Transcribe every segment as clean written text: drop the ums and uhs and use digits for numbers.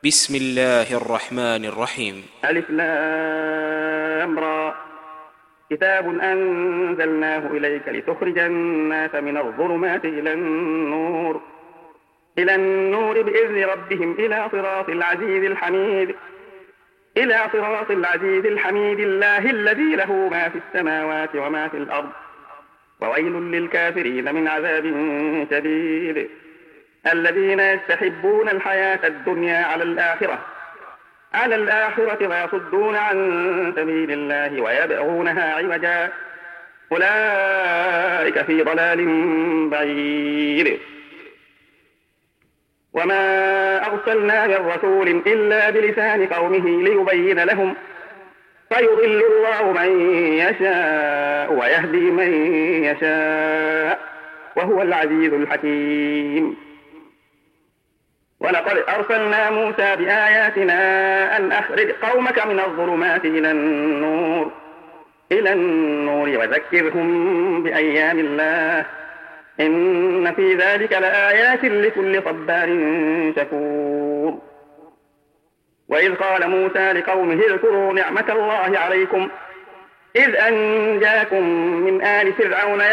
بسم الله الرحمن الرحيم. ألف لام را. كتاب أنزلناه إليك لتخرج الناس من الظلمات إلى النور بإذن ربهم إلى صراط العزيز الحميد الله الذي له ما في السماوات وما في الأرض وويل للكافرين من عذاب شديد. الذين يستحبون الحياة الدنيا على الآخرة ويصدون عن سبيل الله ويبغونها عوجا أولئك في ضلال بعيد. وما أرسلنا من رسول إلا بلسان قومه ليبين لهم فيضل الله من يشاء ويهدي من يشاء وهو العزيز الحكيم. ولقد أرسلنا موسى بآياتنا أن أخرج قومك من الظلمات إلى النور وذكرهم بأيام الله إن في ذلك لآيات لكل صبار شكور. وإذ قال موسى لقومه اذكروا نعمة الله عليكم إذ أنجاكم من آل فرعون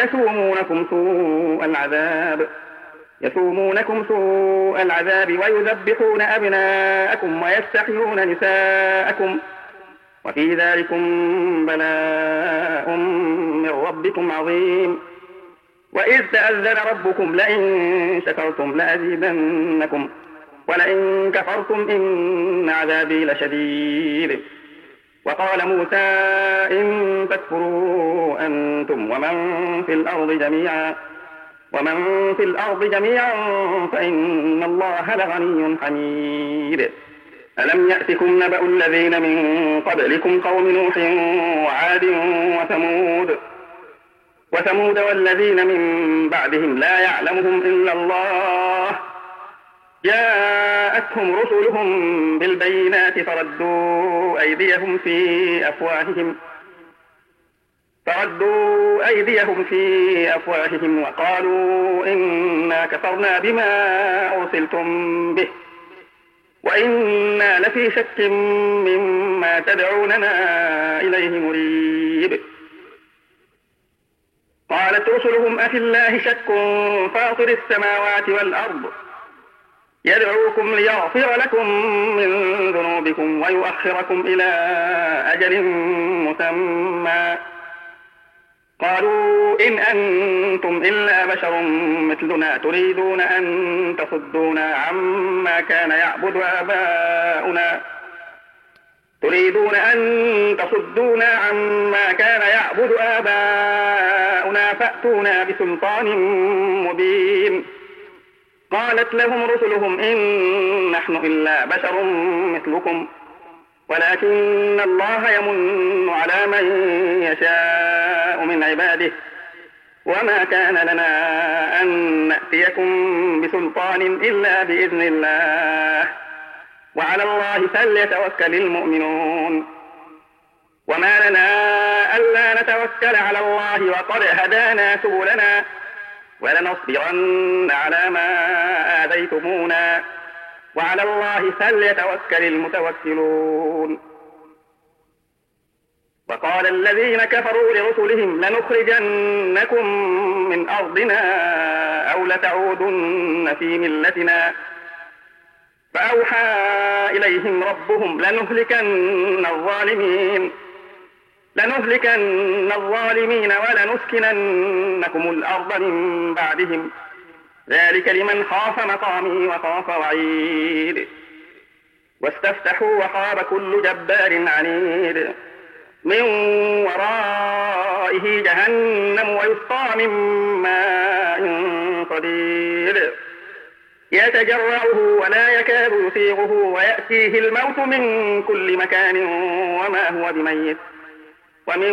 يسومونكم سوء العذاب ويذبحون أبناءكم ويستحيون نساءكم وفي ذلكم بلاء من ربكم عظيم. وإذ تأذن ربكم لئن شكرتم لأزيدنكم ولئن كفرتم إن عذابي لشديد. وقال موسى إن تكفروا أنتم ومن في الأرض جميعا فإن الله لغني حميد. ألم يأتكم نبأ الذين من قبلكم قوم نوح وعاد وثمود والذين من بعدهم لا يعلمهم إلا الله جاءتهم رسلهم بالبينات فردوا أيديهم في أفواههم وقالوا إنا كفرنا بما أرسلتم به وإنا لفي شك مما تدعوننا إليه مريب. قالت رسلهم أفي الله شك فاطر السماوات والأرض يدعوكم ليغفر لكم من ذنوبكم ويؤخركم إلى أجل مسمى قالوا إن أنتم إلا بشر مثلنا تريدون أن تصدونا عما كان يعبد آباؤنا فأتونا بسلطان مبين. قالت لهم رسلهم إن نحن إلا بشر مثلكم ولكن الله يمن على من يشاء من عباده وما كان لنا أن نأتيكم بسلطان إلا بإذن الله وعلى الله فليتوكل المؤمنون. وما لنا ألا نتوكل على الله وقد هدانا سبلنا ولنصبرن على ما آذيتمونا وعلى الله فليتوكل المتوكلون. وقال الذين كفروا لرسلهم لنخرجنكم من أرضنا أو لتعودن في ملتنا فأوحى إليهم ربهم لنهلكن الظالمين ولنسكننكم الأرض من بعدهم ذلك لمن خاف مقامي وخاف وعيد. واستفتحوا وخاب كل جبار عنيد من ورائه جهنم ويسقى من ماء صديد يتجرعه ولا يكاد يسيغه ويأتيه الموت من كل مكان وما هو بميت ومن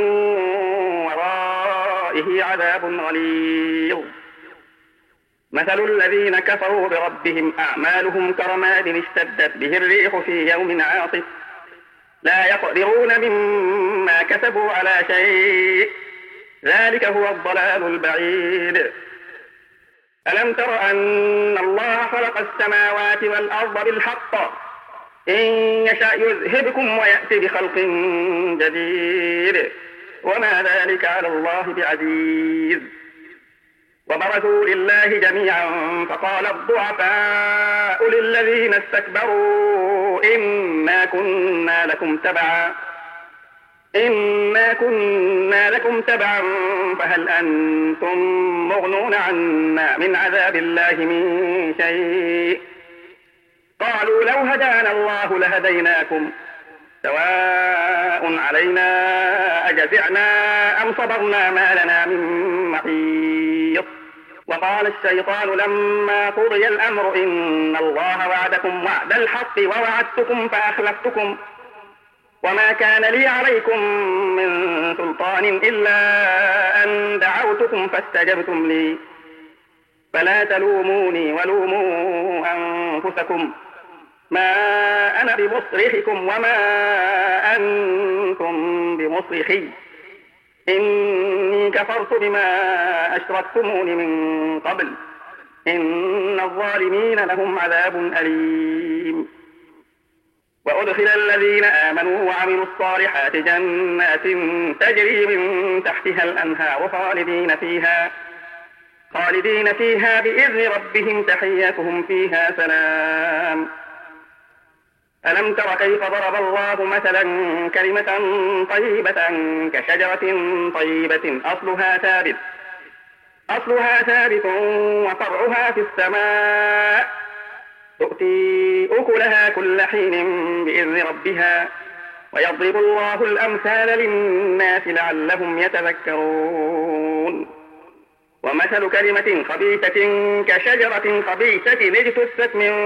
ورائه عذاب غليظ. مثل الذين كفروا بربهم أعمالهم كرماد اشتدت به الريح في يوم عاصف لا يقدرون مما كسبوا على شيء ذلك هو الضلال البعيد. ألم تر أن الله خلق السماوات والأرض بالحق إن يشأ يذهبكم ويأتي بخلق جديد وما ذلك على الله بعزيز. وبرزوا لله جميعا فقال الضعفاء للذين استكبروا إنا كنا لكم تبعا فهل أنتم مغنون عنا من عذاب الله من شيء. قالوا لو هدانا الله لهديناكم سواء علينا أجزعنا أم صبرنا ما لنا من محيص. وقال الشيطان لما قضي الأمر إن الله وعدكم وعد الحق ووعدتكم فأخلفتكم وما كان لي عليكم من سلطان إلا أن دعوتكم فاستجبتم لي فلا تلوموني ولوموا أنفسكم ما أنا بمصرخكم وما أنتم بمصرخي إني كفرت بما أشركتمون من قبل إن الظالمين لهم عذاب أليم. وأدخل الذين آمنوا وعملوا الصالحات جنات تجري من تحتها الأنهار خالدين فيها بإذن ربهم تحيتهم فيها سلام. ألم تر كيف ضرب الله مثلا كلمة طيبة كشجرة طيبة أصلها ثابت وفرعها في السماء تؤتي أكلها كل حين بإذن ربها ويضرب الله الأمثال للناس لعلهم يتذكرون. ومثل كلمة خبيثة كشجرة خبيثة اجتثت من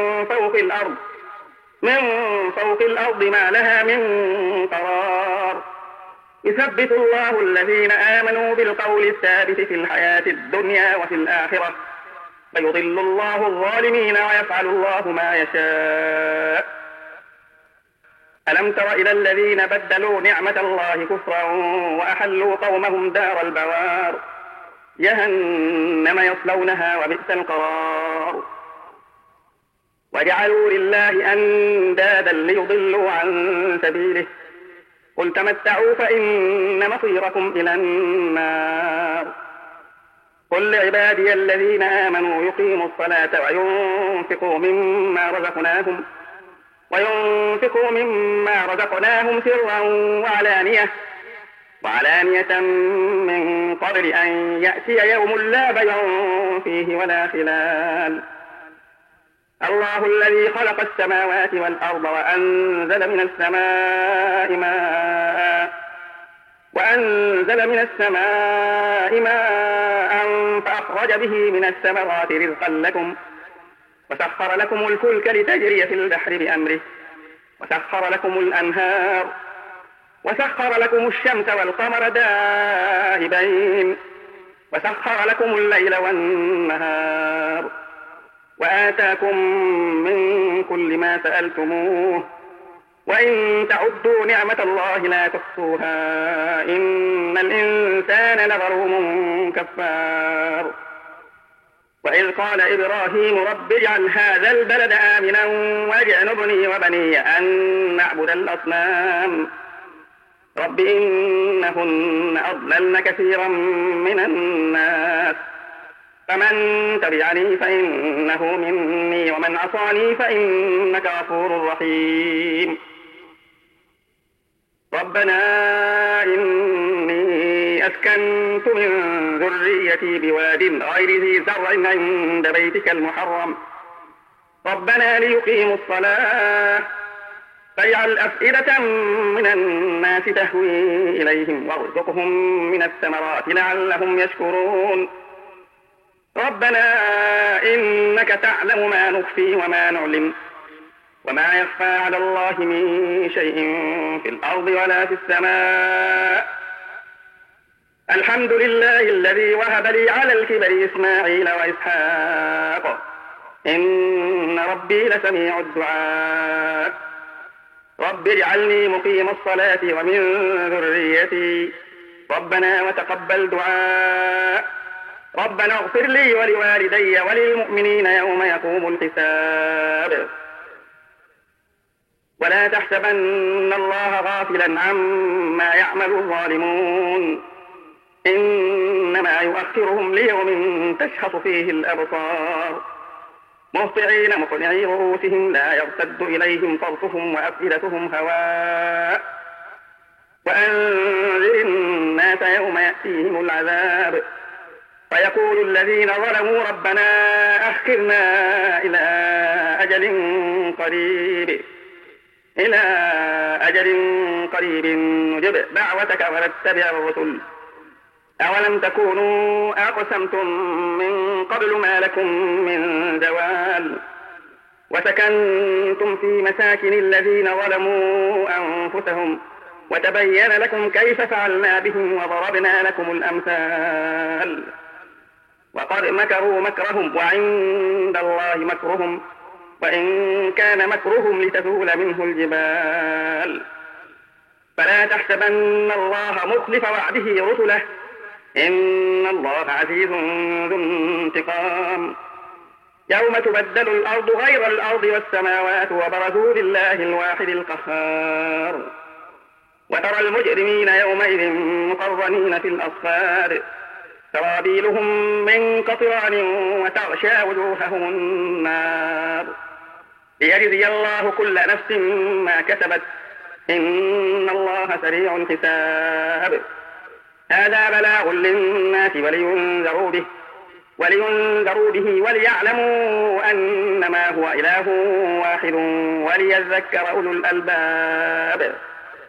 فوق الأرض ما لها من قرار يثبت الله الذين آمنوا بالقول الثابت في الحياة الدنيا وفي الآخرة ويضل الله الظالمين ويفعل الله ما يشاء. ألم تر إلى الذين بدلوا نعمة الله كفرا وأحلوا قومهم دار البوار جهنم يصلونها وبئس القرار. وجعلوا لله أندادا ليضلوا عن سبيله قل تمتعوا فإن مصيركم إلى النار. قل لعبادي الذين آمنوا يقيموا الصلاة وينفقوا مما رزقناهم سرا وعلانية من قبل أن يأتي يوم لا بيع فيه ولا خلال. الله الذي خلق السماوات والأرض وأنزل من السماء ماء فأخرج به من الثمرات رزقا لكم وسخر لكم الفلك لتجري في البحر بأمره وسخر لكم الأنهار وسخر لكم الشمس والقمر دائبين وسخر لكم الليل والنهار وآتاكم من كل ما سألتموه وإن تعدوا نعمة الله لا تحصوها إن الإنسان لظلوم كفار. وإذ قال إبراهيم رب اجعل هذا البلد آمنا واجنبني وبني أن نعبد الأصنام رب إنهن أضللن كثيرا من الناس فمن تبعني فإنه مني ومن عصاني فإنك غفور رحيم. ربنا إني أسكنت من ذريتي بواد غير ذي زرع عند بيتك المحرم ربنا ليقيموا الصلاة فاجعل أفئدة من الناس تهوي إليهم وارزقهم من الثمرات لعلهم يشكرون. ربنا إنك تعلم ما نخفي وما نعلم وما يخفى على الله من شيء في الأرض ولا في السماء. الحمد لله الذي وهب لي على الكبر إسماعيل وإسحاق إن ربي لسميع الدعاء. رب اجعلني مقيم الصلاة ومن ذريتي ربنا وتقبل دعاء. ربنا اغفر لي ولوالدي وللمؤمنين يوم يقوم الحساب. ولا تحسبن الله غافلا عما يعمل الظالمون إنما يؤخرهم ليوم تشخص فيه الأبصار مهطعين مقنعي رؤوسهم لا يرتد إليهم طرفهم وأفئدتهم هواء وأنذر الناس يوم يأتيهم العذاب فيقول الذين ظلموا ربنا أخرنا إلى أجل قريب نجب دعوتك ونتبع الرسل أولم تكونوا أقسمتم من قبل ما لكم من زوال وسكنتم في مساكن الذين ظلموا أنفسهم وتبين لكم كيف فعلنا بهم وضربنا لكم الأمثال وقد مكروا مكرهم وعند الله مكرهم وإن كان مكرهم لتزول منه الجبال فلا تحسبن الله مخلف وعده رسله إن الله عزيز ذو انتقام يوم تبدل الأرض غير الأرض والسماوات وبرزوا لله الواحد القهار وترى المجرمين يومئذ مقرنين في الأصفاد سرابيلهم من قطران وتغشى وجوههم النار ليجزي الله كل نفس ما كسبت إن الله سريع الحساب هذا بلاغ للناس ولينذروا به وليعلموا أنما هو إله واحد وليذكر أولو الألباب